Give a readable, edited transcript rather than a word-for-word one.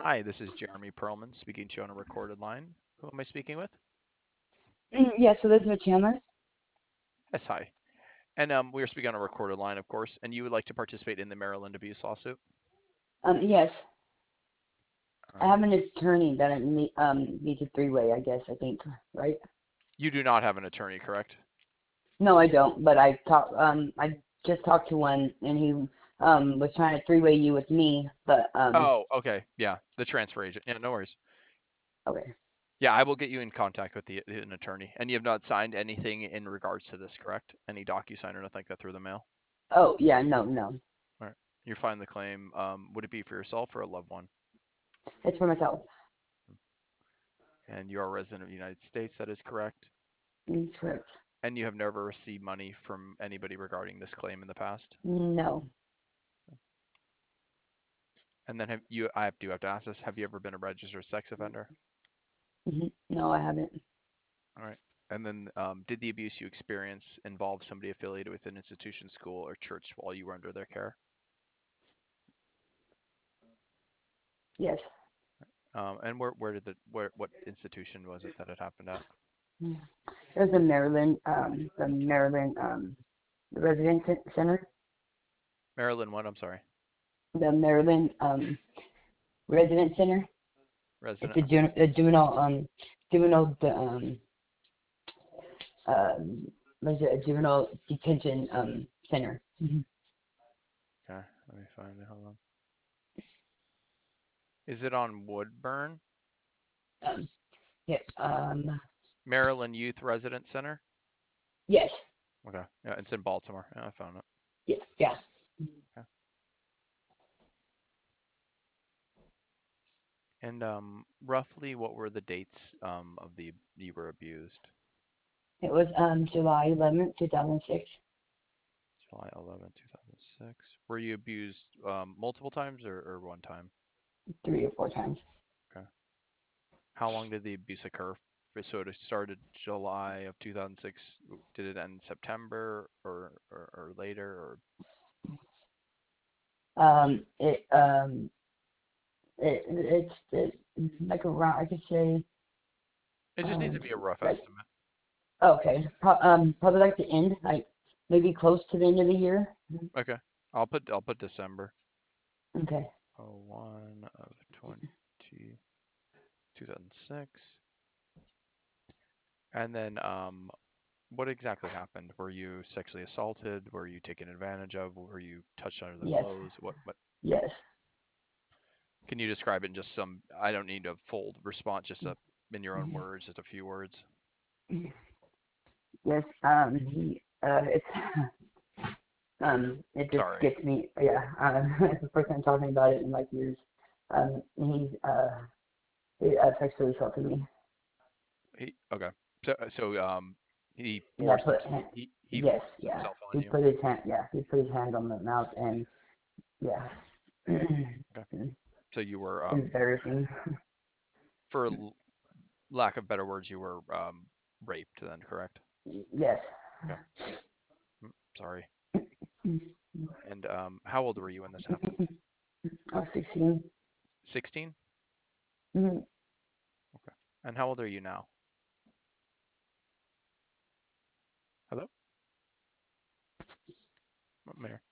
Hi, this is Jeremy Perlman speaking to you on a recorded line. Who am I speaking with? Yes, Elizabeth Chandler. Yes, hi. And we are speaking on a recorded line, of course, and you would like to participate in the Maryland abuse lawsuit? Yes, All I right. have an attorney that I need to three-way, I guess, I think, right? You do not have an attorney, correct? No, I don't, but I just talked to one, and he was trying to three-way you with me, but Oh, okay. Yeah, the transfer agent. Yeah, no worries. okay. Yeah, I will get you in contact with an attorney. And you have not signed anything in regards to this, correct? Any DocuSign or nothing like that through the mail? Oh, yeah, no. All right. You're filing the claim. Would it be for yourself or a loved one? It's for myself. And you are a resident of the United States, that is correct. Correct. And you have never received money from anybody regarding this claim in the past? No. And then do have to ask this, have you ever been a registered sex offender? No, I haven't. All right. And then did the abuse you experience involve somebody affiliated with an institution, school, or church while you were under their care? Yes. And what institution was it that it happened at? There's the Residence Center, Maryland what? I'm sorry. the Maryland Residence Center. It's Resident, okay. a juvenile um, was it a juvenile detention center. Okay, let me find it. Hold on. Is it on Woodburn? Um, yeah, Maryland Youth Residence Center? yes, Okay. Yeah, it's in Baltimore. Yeah, I found it. yeah. Okay. And roughly what were the dates of the you were abused? It was July 11th, 2006, July 11th, 2006. Were you abused multiple times or one time? 3 or 4 times. Okay. How long did the abuse occur? So it started July of 2006. Did it end September or later? Or It it's like around, I could say, it just needs to be a rough like, estimate. okay, probably like the end, like maybe close to the end of the year. Okay. I'll put December. Okay. Oh, 1 of 2006. And then what exactly happened? Were you sexually assaulted? Were you taken advantage of? Were you touched under the Yes. clothes? What Yes. can you describe it in just some, I don't need a full response, just in your own words, just a few words. Yes. It's it just Sorry. gets me. Yeah. It's the first time talking about it in like years. He's sexually assaulted me. Okay. So he Yeah. forced Put. he Yes. forced Yeah. himself on He you. put his hand. Yeah. He put his hand on the mouth and yeah. Okay. So you were Embarrassing. for lack of better words, you were raped then, correct? Yes. Okay. Sorry. And how old were you when this happened? I was 16. 16? Mhm. Okay. And how old are you now? Hello? Mayor.